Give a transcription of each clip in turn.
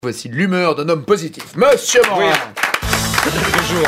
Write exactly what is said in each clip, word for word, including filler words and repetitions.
Voici l'humeur d'un homme positif, Monsieur Morin. Oui. Bonjour.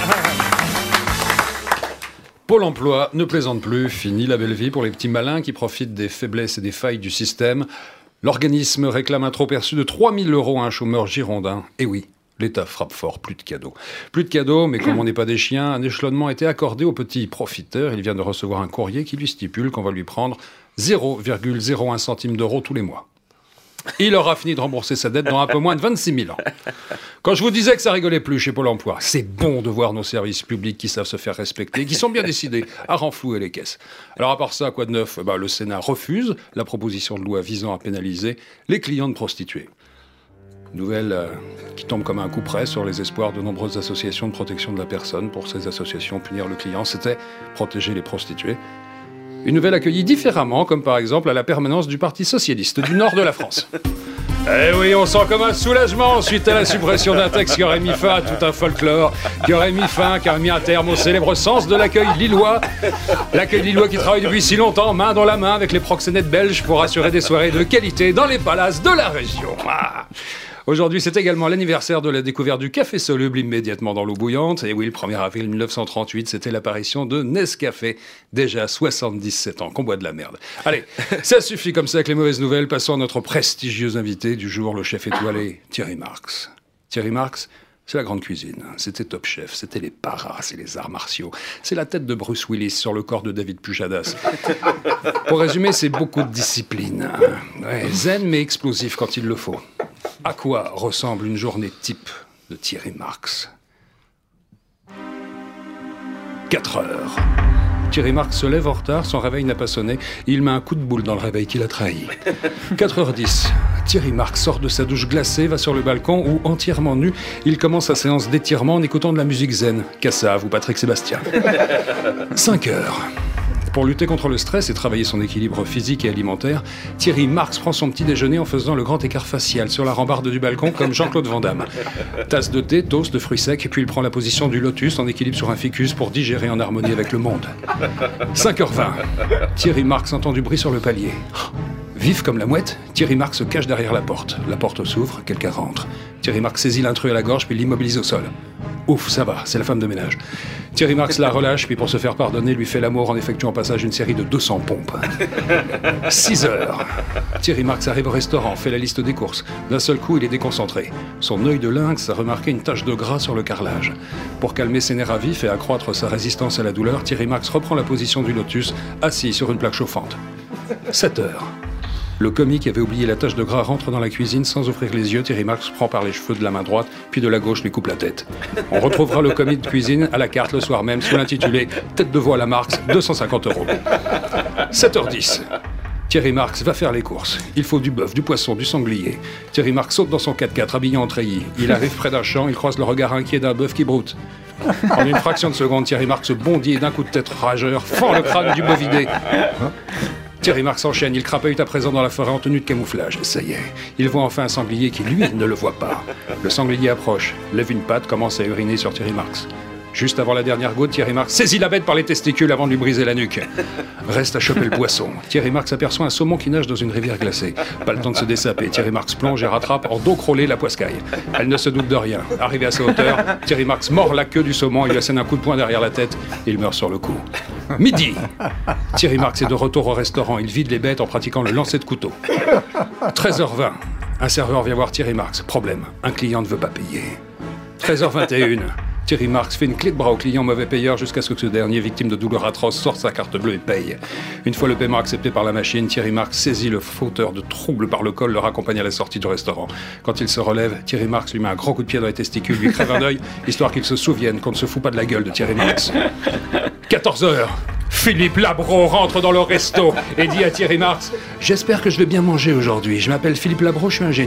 Pôle emploi ne plaisante plus, fini la belle vie pour les petits malins qui profitent des faiblesses et des failles du système. L'organisme réclame un trop perçu de trois mille euros à un chômeur girondin. Et oui, l'État frappe fort, plus de cadeaux. Plus de cadeaux, mais comme on n'est pas des chiens, un échelonnement a été accordé au petit profiteur. Il vient de recevoir un courrier qui lui stipule qu'on va lui prendre zéro virgule zéro un centime d'euro tous les mois. Il aura fini de rembourser sa dette dans un peu moins de vingt-six mille ans. Quand je vous disais que ça rigolait plus chez Pôle emploi, c'est bon de voir nos services publics qui savent se faire respecter, qui sont bien décidés à renflouer les caisses. Alors à part ça, quoi de neuf ? Bah, le Sénat refuse la proposition de loi visant à pénaliser les clients de prostituées. Nouvelle euh, qui tombe comme un coup près sur les espoirs de nombreuses associations de protection de la personne. Pour ces associations, punir le client, c'était protéger les prostituées. Une nouvelle accueillie différemment, comme par exemple à la permanence du Parti Socialiste du Nord de la France. Eh oui, on sent comme un soulagement suite à la suppression d'un texte qui aurait mis fin à tout un folklore, qui aurait mis fin, qui aurait mis un terme au célèbre sens de l'accueil lillois. L'accueil lillois qui travaille depuis si longtemps, main dans la main avec les proxénètes belges pour assurer des soirées de qualité dans les palaces de la région. Ah. Aujourd'hui, c'est également l'anniversaire de la découverte du café soluble immédiatement dans l'eau bouillante. Et oui, le premier avril mille neuf cent trente-huit, c'était l'apparition de Nescafé. Déjà soixante-dix-sept ans, qu'on boit de la merde. Allez, ça suffit comme ça avec les mauvaises nouvelles. Passons à notre prestigieux invité du jour, le chef étoilé, Thierry Marx. Thierry Marx, c'est la grande cuisine. C'était Top Chef, c'était les paras, c'est les arts martiaux. C'est la tête de Bruce Willis sur le corps de David Pujadas. Pour résumer, c'est beaucoup de discipline. Ouais, zen mais explosif quand il le faut. À quoi ressemble une journée type de Thierry Marx ? quatre heures. Thierry Marx se lève en retard, son réveil n'a pas sonné, il met un coup de boule dans le réveil qui l'a trahi. quatre heures dix. Thierry Marx sort de sa douche glacée, va sur le balcon où, entièrement nu, il commence sa séance d'étirement en écoutant de la musique zen, Cassave ou Patrick Sébastien. cinq heures. Pour lutter contre le stress et travailler son équilibre physique et alimentaire, Thierry Marx prend son petit déjeuner en faisant le grand écart facial sur la rambarde du balcon comme Jean-Claude Van Damme. Tasse de thé, toast, de fruits secs, puis il prend la position du lotus en équilibre sur un ficus pour digérer en harmonie avec le monde. cinq heures vingt. Thierry Marx entend du bruit sur le palier. Vif comme la mouette, Thierry Marx se cache derrière la porte. La porte s'ouvre, quelqu'un rentre. Thierry Marx saisit l'intrus à la gorge puis l'immobilise au sol. Ouf, ça va, c'est la femme de ménage. Thierry Marx la relâche, puis pour se faire pardonner, lui fait l'amour en effectuant au passage une série de deux cents pompes. six heures. Thierry Marx arrive au restaurant, fait la liste des courses. D'un seul coup, il est déconcentré. Son œil de lynx a remarqué une tache de gras sur le carrelage. Pour calmer ses nerfs à vif et accroître sa résistance à la douleur, Thierry Marx reprend la position du lotus, assis sur une plaque chauffante. sept heures. Le commis qui avait oublié la tache de gras rentre dans la cuisine sans ouvrir les yeux. Thierry Marx prend par les cheveux de la main droite, puis de la gauche lui coupe la tête. On retrouvera le commis de cuisine à la carte le soir même sous l'intitulé « Tête de veau à la Marx, deux cent cinquante euros ». sept heures dix. Thierry Marx va faire les courses. Il faut du bœuf, du poisson, du sanglier. Thierry Marx saute dans son quatre-quatre, habillé en treillis. Il arrive près d'un champ, il croise le regard inquiet d'un bœuf qui broute. En une fraction de seconde, Thierry Marx bondit et d'un coup de tête rageur fend le crâne du bovidé. Thierry Marx enchaîne, il crapahute à présent dans la forêt en tenue de camouflage. Ça y est, il voit enfin un sanglier qui, lui, ne le voit pas. Le sanglier approche, lève une patte, commence à uriner sur Thierry Marx. Juste avant la dernière goutte, Thierry Marx saisit la bête par les testicules avant de lui briser la nuque. Reste à choper le poisson. Thierry Marx aperçoit un saumon qui nage dans une rivière glacée. Pas le temps de se dessaper. Thierry Marx plonge et rattrape en dos crawlé la poiscaille. Elle ne se doute de rien. Arrivé à sa hauteur, Thierry Marx mord la queue du saumon et lui assène un coup de poing derrière la tête. Il meurt sur le coup. Midi. Thierry Marx est de retour au restaurant. Il vide les bêtes en pratiquant le lancer de couteau. treize heures vingt. Un serveur vient voir Thierry Marx. Problème, un client ne veut pas payer. treize heures vingt et une. Thierry Marx fait une clé de bras au client mauvais payeur jusqu'à ce que ce dernier, victime de douleurs atroces, sorte sa carte bleue et paye. Une fois le paiement accepté par la machine, Thierry Marx saisit le fauteur de troubles par le col, le raccompagne à la sortie du restaurant. Quand il se relève, Thierry Marx lui met un grand coup de pied dans les testicules, lui crève un œil, histoire qu'il se souvienne qu'on ne se fout pas de la gueule de Thierry Marx. quatorze heures. Philippe Labro rentre dans le resto et dit à Thierry Marx « J'espère que je vais bien manger aujourd'hui. Je m'appelle Philippe Labro, je suis un génie. »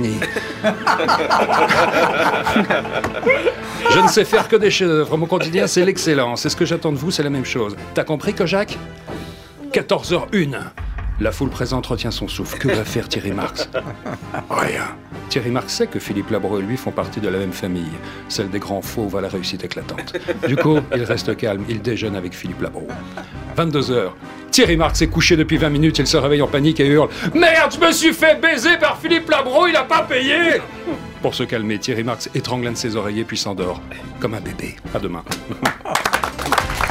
Je ne sais faire que des chefs-d'œuvre. Mon quotidien, c'est l'excellence. C'est ce que j'attends de vous, c'est la même chose. T'as compris, Kojak ? quatorze heures une. La foule présente retient son souffle. Que va faire Thierry Marx ? Rien. Thierry Marx sait que Philippe Labro et lui font partie de la même famille, celle des grands fauves à la réussite éclatante. Du coup, il reste calme, il déjeune avec Philippe Labro. vingt-deux heures. Thierry Marx est couché depuis vingt minutes, il se réveille en panique et hurle « Merde, je me suis fait baiser par Philippe Labro, il a pas payé !» Pour se calmer, Thierry Marx étrangle un de ses oreillers puis s'endort. Comme un bébé. À demain.